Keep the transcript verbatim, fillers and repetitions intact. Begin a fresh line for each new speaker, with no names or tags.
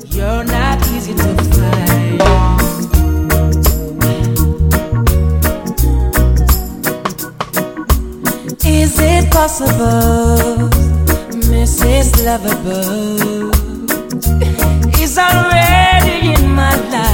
You're not easy to find. Is it possible, Missus Lovable is already in my life?